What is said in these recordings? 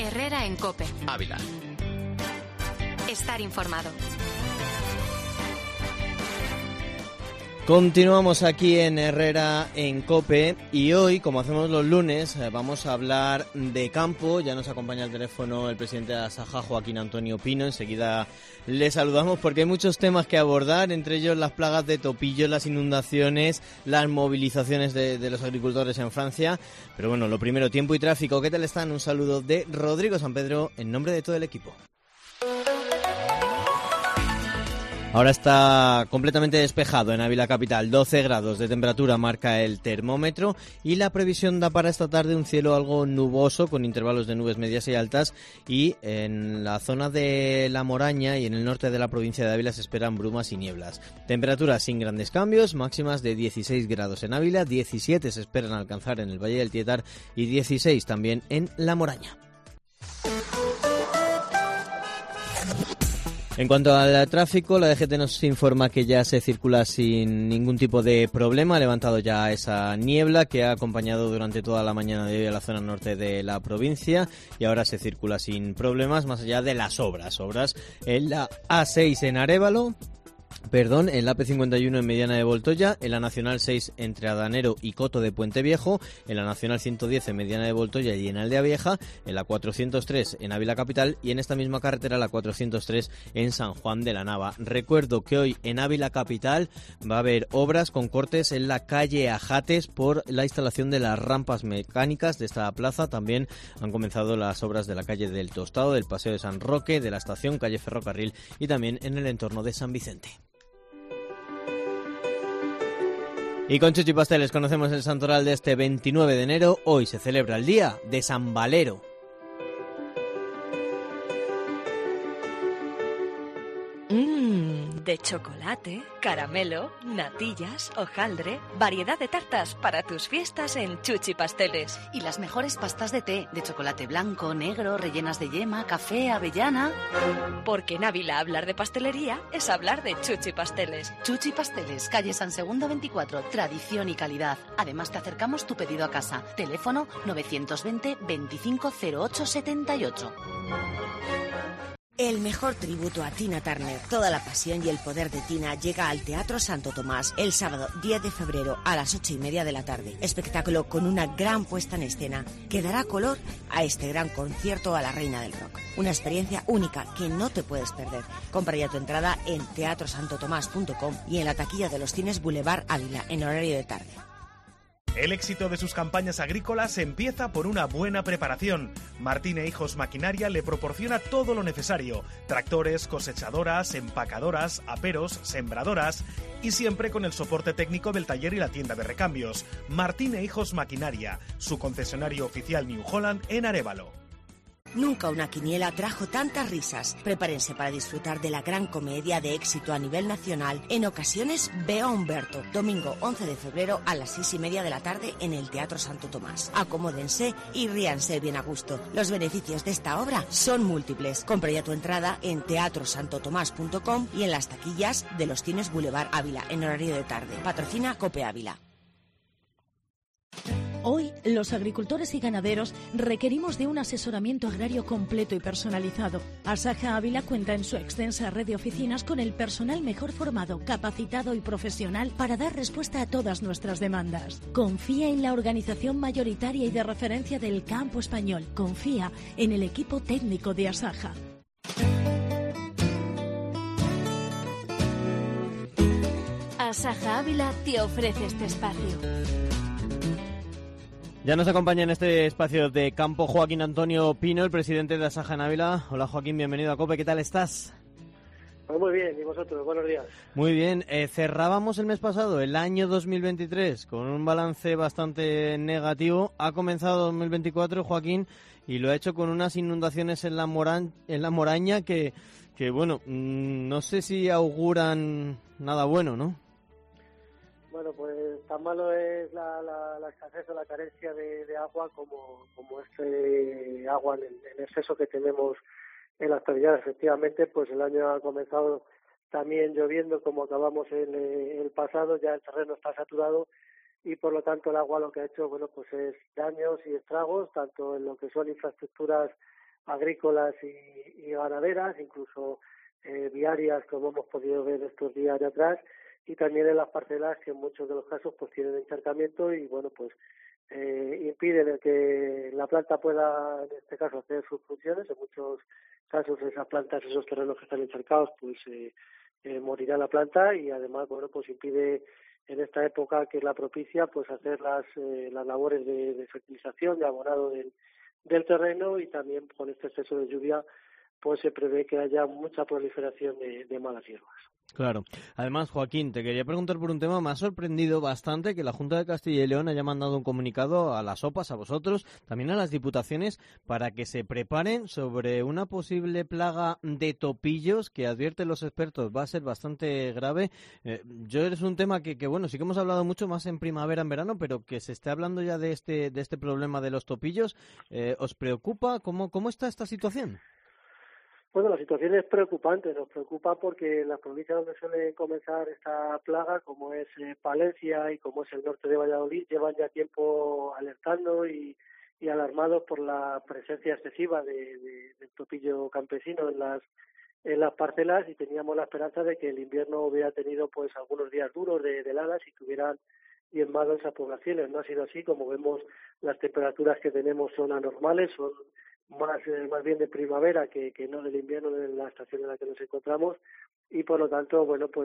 Herrera en COPE. Ávila. Estar informado. Continuamos aquí en Herrera en COPE y hoy, como hacemos los lunes, vamos a hablar de campo. Ya nos acompaña al teléfono el presidente de Asaja, Joaquín Antonio Pino. Enseguida le saludamos porque hay muchos temas que abordar, entre ellos las plagas de topillos, las inundaciones, las movilizaciones de los agricultores en Francia. Pero bueno, lo primero, tiempo y tráfico. ¿Qué tal están? Un saludo de Rodrigo Sampedro en nombre de todo el equipo. Ahora está completamente despejado en Ávila capital, 12 grados de temperatura marca el termómetro y la previsión da para esta tarde un cielo algo nuboso con intervalos de nubes medias y altas, y en la zona de La Moraña y en el norte de la provincia de Ávila se esperan brumas y nieblas. Temperaturas sin grandes cambios, máximas de 16 grados en Ávila, 17 se esperan alcanzar en el Valle del Tietar y 16 también en La Moraña. En cuanto al tráfico, la DGT nos informa que ya se circula sin ningún tipo de problema. Ha levantado ya esa niebla que ha acompañado durante toda la mañana de hoy a la zona norte de la provincia y ahora se circula sin problemas, más allá de las obras en la A6 en Arévalo. En la AP51 en Mediana de Voltoya, en la Nacional 6 entre Adanero y Coto de Puente Viejo, en la Nacional 110 en Mediana de Voltoya y en Aldea Vieja, en la 403 en Ávila Capital y en esta misma carretera la 403 en San Juan de la Nava. Recuerdo que hoy en Ávila Capital va a haber obras con cortes en la calle Ajates por la instalación de las rampas mecánicas de esta plaza. También han comenzado las obras de la calle del Tostado, del Paseo de San Roque, de la estación, calle Ferrocarril y también en el entorno de San Vicente. Y con Chuchi Pasteles conocemos el santoral de este 29 de enero. Hoy se celebra el Día de San Valero. De chocolate, caramelo, natillas, hojaldre, variedad de tartas para tus fiestas en Chuchi Pasteles. Y las mejores pastas de té, de chocolate blanco, negro, rellenas de yema, café, avellana. Porque en Ávila hablar de pastelería es hablar de Chuchi Pasteles. Chuchi Pasteles, calle San Segundo 24, tradición y calidad. Además te acercamos tu pedido a casa. Teléfono 920 25 08 78. El mejor tributo a Tina Turner, toda la pasión y el poder de Tina llega al Teatro Santo Tomás el sábado 10 de febrero a las 8:30 de la tarde. Espectáculo con una gran puesta en escena que dará color a este gran concierto a la reina del rock. Una experiencia única que no te puedes perder. Compra ya tu entrada en teatrosantotomás.com y en la taquilla de los cines Boulevard Ávila en horario de tarde. El éxito de sus campañas agrícolas empieza por una buena preparación. Martín e Hijos Maquinaria le proporciona todo lo necesario: tractores, cosechadoras, empacadoras, aperos, sembradoras, y siempre con el soporte técnico del taller y la tienda de recambios. Martín e Hijos Maquinaria, su concesionario oficial New Holland en Arévalo. Nunca una quiniela trajo tantas risas. Prepárense para disfrutar de la gran comedia de éxito a nivel nacional. En ocasiones, veo a Humberto. Domingo 11 de febrero a las 6:30 de la tarde en el Teatro Santo Tomás. Acomódense y ríanse bien a gusto. Los beneficios de esta obra son múltiples. Compra ya tu entrada en teatrosantotomás.com y en las taquillas de los cines Boulevard Ávila en horario de tarde. Patrocina COPE Ávila. Hoy, los agricultores y ganaderos requerimos de un asesoramiento agrario completo y personalizado. Asaja Ávila cuenta en su extensa red de oficinas con el personal mejor formado, capacitado y profesional para dar respuesta a todas nuestras demandas. Confía en la organización mayoritaria y de referencia del campo español. Confía en el equipo técnico de Asaja. Asaja Ávila te ofrece este espacio. Ya nos acompaña en este espacio de campo Joaquín Antonio Pino, el presidente de Asaja en Ávila. Hola Joaquín, bienvenido a COPE, ¿qué tal estás? Pues muy bien, ¿y vosotros? Buenos días. Muy bien, cerrábamos el mes pasado, el año 2023, con un balance bastante negativo. Ha comenzado 2024, Joaquín, y lo ha hecho con unas inundaciones en la Moraña que bueno, no sé si auguran nada bueno, ¿no? Bueno, pues tan malo es la escasez o la carencia de agua como este agua en exceso que tenemos en la actualidad. Efectivamente, pues el año ha comenzado también lloviendo como acabamos en el pasado, ya el terreno está saturado y por lo tanto el agua lo que ha hecho, bueno, pues es daños y estragos, tanto en lo que son infraestructuras agrícolas y ganaderas, incluso viarias, como hemos podido ver estos días de atrás, y también en las parcelas que en muchos de los casos pues tienen encharcamiento y bueno pues impiden el que la planta pueda, en este caso, hacer sus funciones. En muchos casos esas plantas, esos terrenos que están encharcados, pues morirá la planta, y además bueno pues impide en esta época que es la propicia pues hacer las labores de fertilización, de abonado del terreno, y también con este exceso de lluvia pues se prevé que haya mucha proliferación de malas hierbas. Claro. Además, Joaquín, te quería preguntar por un tema. Me ha sorprendido bastante que la Junta de Castilla y León haya mandado un comunicado a las OPAs, a vosotros, también a las diputaciones, para que se preparen sobre una posible plaga de topillos que, advierten los expertos, va a ser bastante grave. Es un tema que bueno, sí que hemos hablado mucho más en primavera, en verano, pero que se esté hablando ya de este problema de los topillos. ¿Os preocupa? ¿Cómo está esta situación? Bueno, la situación es preocupante. Nos preocupa porque en las provincias donde suele comenzar esta plaga, como es Palencia y como es el norte de Valladolid, llevan ya tiempo alertando y alarmados por la presencia excesiva del topillo campesino en las parcelas, y teníamos la esperanza de que el invierno hubiera tenido pues algunos días duros de heladas y que hubieran diezmado esas poblaciones. No ha sido así. Como vemos, las temperaturas que tenemos son anormales, son más bien de primavera que no del invierno, de la estación en la que nos encontramos, y por lo tanto bueno pues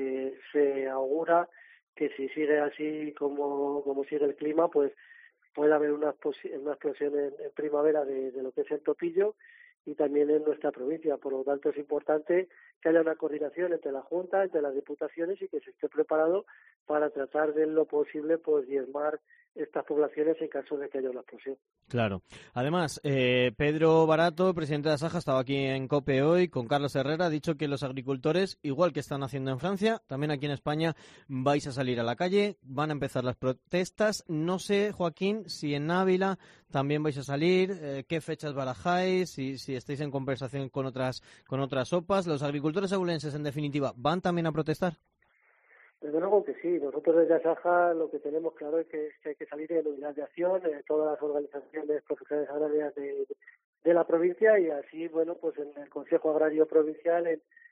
se augura que si sigue así como sigue el clima, pues puede haber una explosión en primavera de lo que es el topillo, y también en nuestra provincia. Por lo tanto es importante que haya una coordinación entre la Junta, entre las diputaciones, y que se esté preparado para tratar de lo posible pues diezmar estas poblaciones en caso de que haya una explosión. Claro. Además, Pedro Barato, presidente de Asaja, estaba aquí en COPE hoy con Carlos Herrera. Ha dicho que los agricultores, igual que están haciendo en Francia, también aquí en España vais a salir a la calle, van a empezar las protestas. No sé, Joaquín, si en Ávila también vais a salir, qué fechas barajáis, si estáis en conversación con otras OPAs. ¿Los agricultores abulenses, en definitiva, van también a protestar? Desde luego que sí. Nosotros desde Asaja lo que tenemos claro es que hay que salir en unidad de acción, todas las organizaciones profesionales agrarias de la provincia, y así bueno pues en el Consejo Agrario Provincial,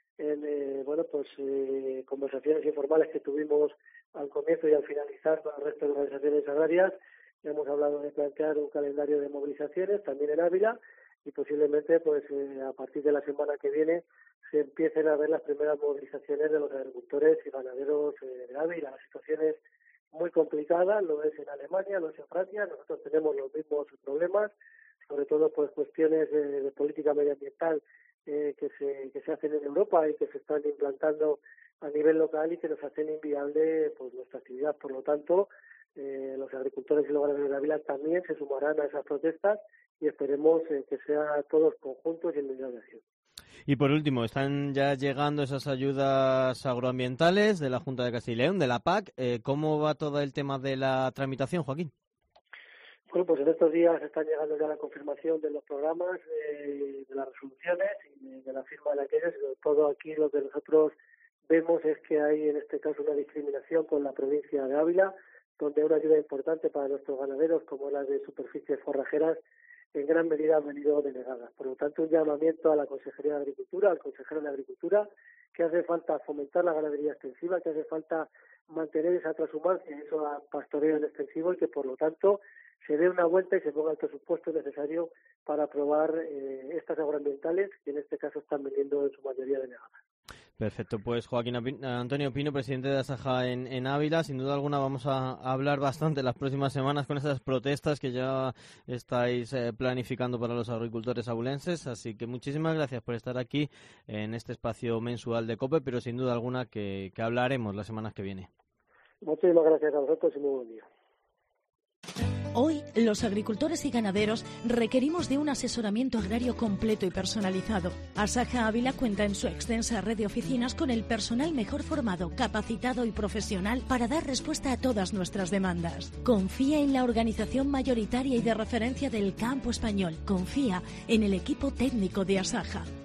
en conversaciones informales que tuvimos al comienzo y al finalizar con el resto de organizaciones agrarias, hemos hablado de plantear un calendario de movilizaciones también en Ávila, y posiblemente pues a partir de la semana que viene se empiecen a ver las primeras movilizaciones de los agricultores y ganaderos de Ávila. La situación es muy complicada, lo es en Alemania, lo es en Francia. Nosotros tenemos los mismos problemas, sobre todo pues cuestiones de política medioambiental que se hacen en Europa y que se están implantando a nivel local y que nos hacen inviable pues nuestra actividad. Por lo tanto, los agricultores y los ganaderos de Ávila también se sumarán a esas protestas, y esperemos que sea todos conjuntos y en unidad de acción. Y por último, están ya llegando esas ayudas agroambientales de la Junta de Castilla y León, de la PAC. ¿Cómo va todo el tema de la tramitación, Joaquín? Bueno, pues en estos días están llegando ya la confirmación de los programas, de las resoluciones y de la firma de aquellos. Todo aquí lo que nosotros vemos es que hay en este caso una discriminación con la provincia de Ávila, donde una ayuda importante para nuestros ganaderos, como las de superficies forrajeras, en gran medida han venido denegadas. Por lo tanto, un llamamiento a la Consejería de Agricultura, al consejero de Agricultura, que hace falta fomentar la ganadería extensiva, que hace falta mantener esa transhumancia, eso a pastoreo extensivo, y que por lo tanto se dé una vuelta y se ponga el presupuesto necesario para aprobar estas agroambientales, que en este caso están veniendo en su mayoría denegadas. Perfecto, pues Joaquín Antonio Pino, presidente de Asaja en Ávila. Sin duda alguna vamos a hablar bastante las próximas semanas con esas protestas que ya estáis planificando para los agricultores abulenses, así que muchísimas gracias por estar aquí en este espacio mensual de COPE, pero sin duda alguna que hablaremos las semanas que vienen. Muchísimas gracias a vosotros y muy buen día. Hoy, los agricultores y ganaderos requerimos de un asesoramiento agrario completo y personalizado. Asaja Ávila cuenta en su extensa red de oficinas con el personal mejor formado, capacitado y profesional para dar respuesta a todas nuestras demandas. Confía en la organización mayoritaria y de referencia del campo español. Confía en el equipo técnico de Asaja.